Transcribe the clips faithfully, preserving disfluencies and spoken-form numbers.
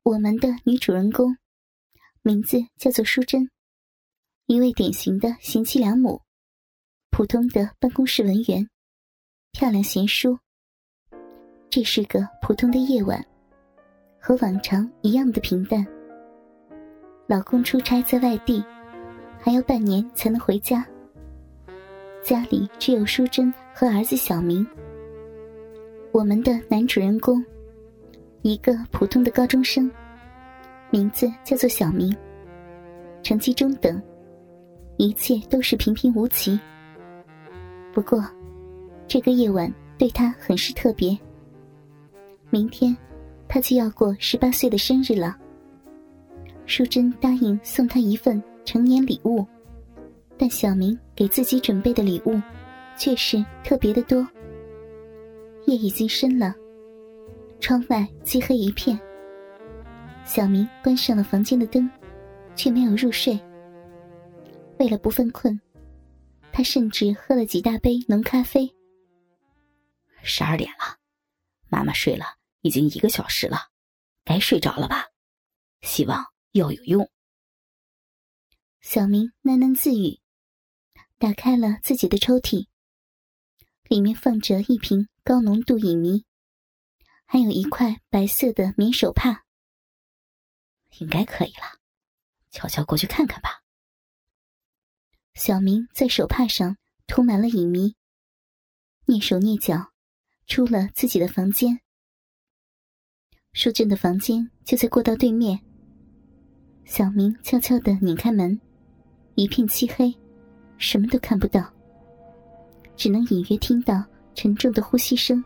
我们的女主人公名字叫做淑珍，一位典型的贤妻良母，普通的办公室文员，漂亮贤淑。这是个普通的夜晚，和往常一样的平淡。老公出差在外地，还要半年才能回家。家里只有淑珍和儿子小明。我们的男主人公，一个普通的高中生，名字叫做小明，成绩中等，一切都是平平无奇。不过，这个夜晚对他很是特别。明天，他就要过十八岁的生日了。淑珍答应送他一份成年礼物，但小明给自己准备的礼物却是特别的多。夜已经深了，窗外漆黑一片。小明关上了房间的灯，却没有入睡。为了不犯困，他甚至喝了几大杯浓咖啡。 十二点了，妈妈睡了已经一个小时了，该睡着了吧？希望药有用。 小明喃喃自语，打开了自己的抽屉，里面放着一瓶高浓度乙醚，还有一块白色的棉手帕。 应该可以了，悄悄过去看看吧。 小明在手帕上涂满了乙醚，蹑手蹑脚出了自己的房间。淑珍的房间就在过道对面。小明悄悄地拧开门，一片漆黑，什么都看不到，只能隐约听到沉重的呼吸声。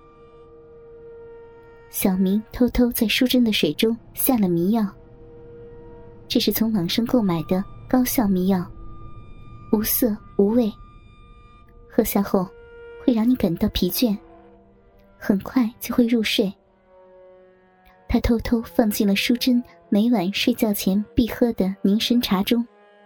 小明偷偷在淑珍的水中下了迷药，这是从网上购买的高效迷药，无色无味，喝下后会让你感到疲倦，很快就会入睡。他偷偷放进了淑珍每晚睡觉前必喝的凝神茶中。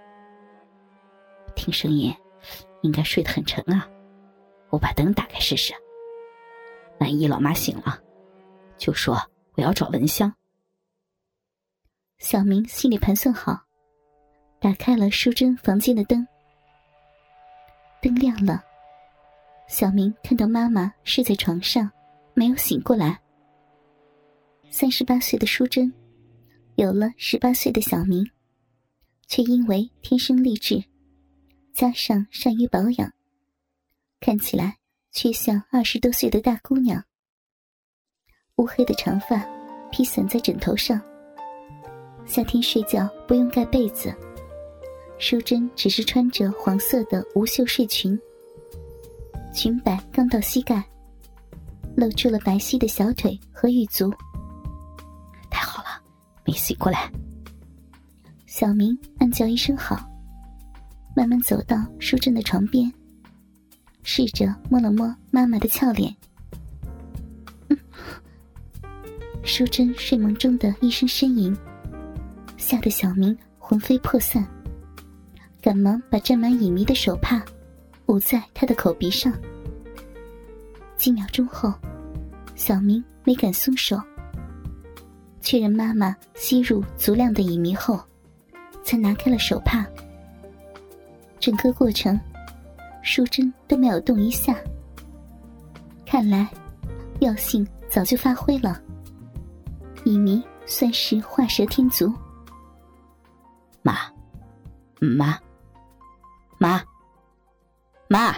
听声音应该睡得很沉啊，我把灯打开试试，万一老妈醒了就说我要找蚊香。 小明心里盘算好，打开了淑珍房间的灯。灯亮了，小明看到妈妈睡在床上没有醒过来。三十八岁的淑珍有了十八岁的小明，却因为天生丽质加上善于保养，看起来却像二十多岁的大姑娘。乌黑的长发披散在枕头上，夏天睡觉不用盖被子，淑珍只是穿着黄色的无袖睡裙，裙摆刚到膝盖，露出了白皙的小腿和玉足。 太好了，没醒过来。 小明暗叫一声好，慢慢走到淑珍的床边，试着摸了摸妈妈的俏脸。嗯，淑珍睡梦中的一声呻吟，吓得小明魂飞魄散，赶忙把沾满乙醚的手帕捂在他的口鼻上。几秒钟后，小明没敢松手，确认妈妈吸入足量的乙醚后，才拿开了手帕。整个过程，淑珍都没有动一下，看来药性早就发挥了，乙醚算是画蛇添足。 妈，妈，妈，妈！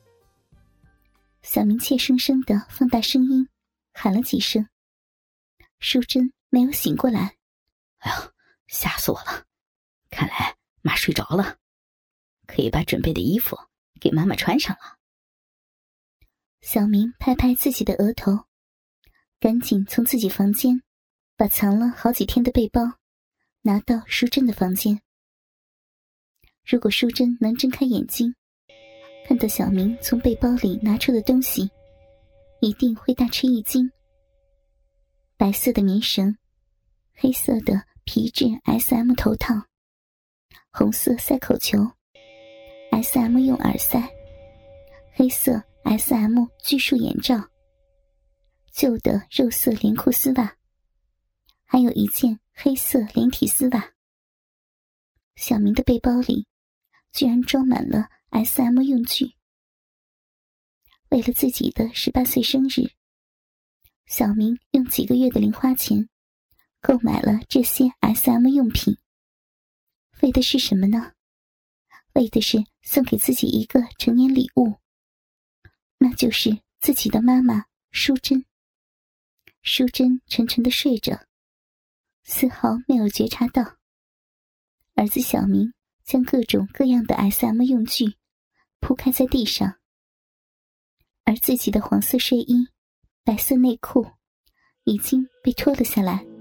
小明怯生生地放大声音喊了几声，淑珍没有醒过来。 哎呦，吓死我了！看来妈睡着了，可以把准备的衣服给妈妈穿上了。 小明拍拍自己的额头，赶紧从自己房间把藏了好几天的背包拿到淑珍的房间。如果淑珍能睁开眼睛，看到小明从背包里拿出的东西，一定会大吃一惊。白色的棉绳，黑色的皮质 S M 头套，红色塞口球， S M 用耳塞，黑色 S M 巨束眼罩，旧的肉色连裤丝袜，还有一件黑色连体丝袜。小明的背包里居然装满了 S M 用具。为了自己的十八岁生日，小明用几个月的零花钱购买了这些 S M 用品。为的是什么呢？为的是送给自己一个成年礼物，那就是自己的妈妈淑珍。淑珍沉沉地睡着，丝毫没有觉察到儿子小明将各种各样的 S M 用具铺开在地上，而自己的黄色睡衣、白色内裤已经被脱了下来。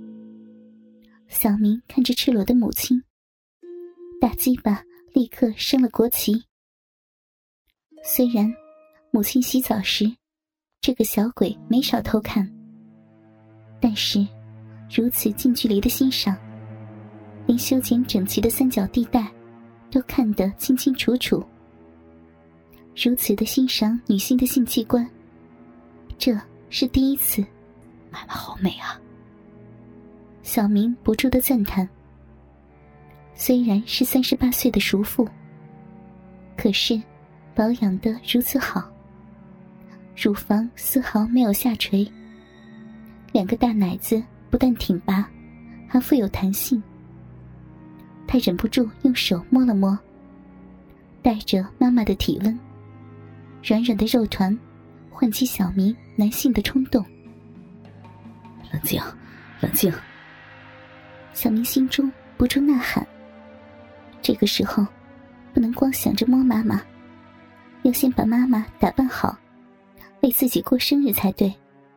小明看着赤裸的母亲，大鸡巴立刻升了国旗。虽然母亲洗澡时这个小鬼没少偷看，但是如此近距离的欣赏，连修剪整齐的三角地带都看得清清楚楚。如此的欣赏女性的性器官，这是第一次。 妈妈好美啊！ 小明不住地赞叹。虽然是三十八岁的熟妇，可是保养得如此好，乳房丝毫没有下垂，两个大奶子不但挺拔，还富有弹性。他忍不住用手摸了摸，带着妈妈的体温，软软的肉团唤起小明男性的冲动。 冷静，冷静！ 小明心中不住呐喊。这个时候不能光想着摸妈妈，要先把妈妈打扮好，为自己过生日才对。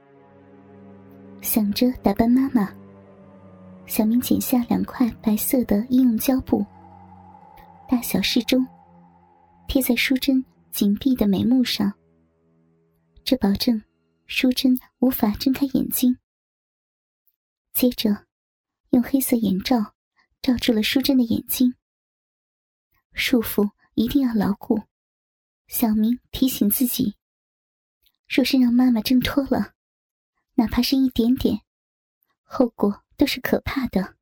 想着打扮妈妈，小明剪下两块白色的医用胶布，大小适中，贴在淑珍紧闭的眉目上，这保证淑珍无法睁开眼睛。接着用黑色眼罩罩住了淑珍的眼睛。束缚一定要牢固，小明提醒自己，若是让妈妈挣脱了，哪怕是一点点，后果都是可怕的。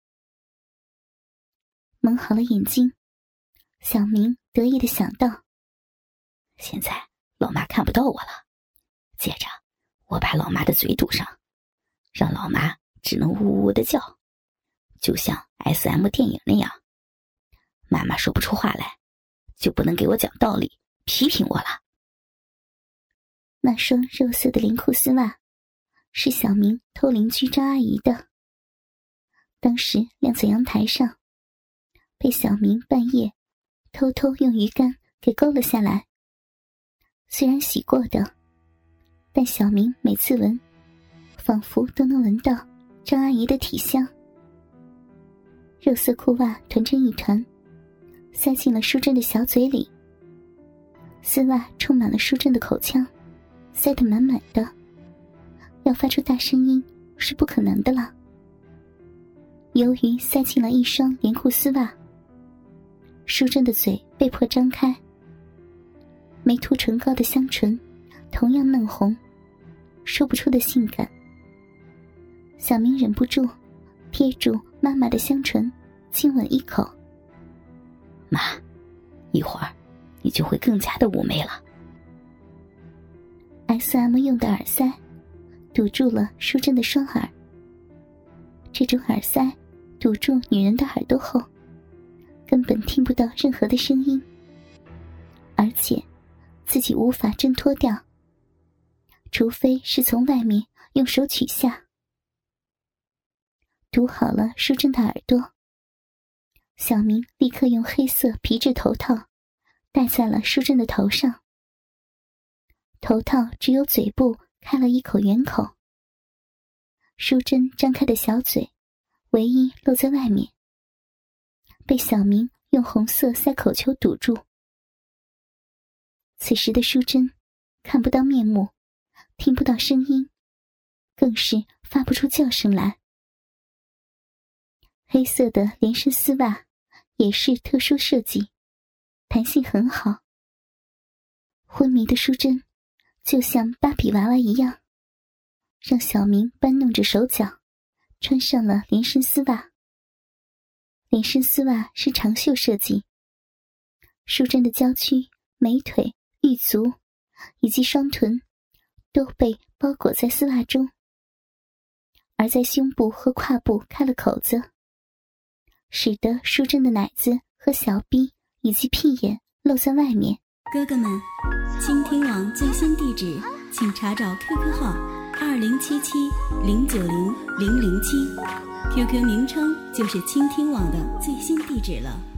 蒙好了眼睛，小明得意地想到， 现在老妈看不到我了，接着我把老妈的嘴堵上，让老妈只能呜呜地叫，就像 S M 电影那样。妈妈说不出话来，就不能给我讲道理，批评我了。 那双肉色的连裤丝袜是小明偷邻居张阿姨的，当时晾在阳台上，被小明半夜偷偷用鱼竿给勾了下来。虽然洗过的，但小明每次闻，仿佛都能闻到张阿姨的体香。肉色裤袜团成一团，塞进了淑珍的小嘴里，丝袜充满了淑珍的口腔，塞得满满的，要发出大声音是不可能的了。由于塞进了一双连裤丝袜，淑珍的嘴被迫张开，没涂唇膏的香唇同样嫩红，说不出的性感。小明忍不住贴住妈妈的香唇亲吻一口。 妈，一会儿你就会更加的妩媚了。 S M 用的耳塞堵住了淑珍的双耳，这种耳塞堵住女人的耳朵后，根本听不到任何的声音，而且自己无法挣脱掉，除非是从外面用手取下。堵好了淑珍的耳朵，小明立刻用黑色皮质头套戴在了淑珍的头上。头套只有嘴部开了一口圆口，淑珍张开的小嘴唯一露在外面，被小明用红色塞口球堵住。此时的淑珍看不到面目，听不到声音，更是发不出叫声来。黑色的连身丝袜也是特殊设计，弹性很好。昏迷的淑珍就像芭比娃娃一样，让小明搬弄着手脚， 穿上了连身丝袜。连身丝袜是长袖设计，淑珍的娇躯、美腿、玉足以及双臀都被包裹在丝袜中，而在胸部和胯部开了口子，使得淑珍的奶子和小臂以及屁眼露在外面。 哥哥们，倾听网最新地址请查找 Q Q 号二零七七零九零零零七 ，Q Q 名称就是倾听网的最新地址了。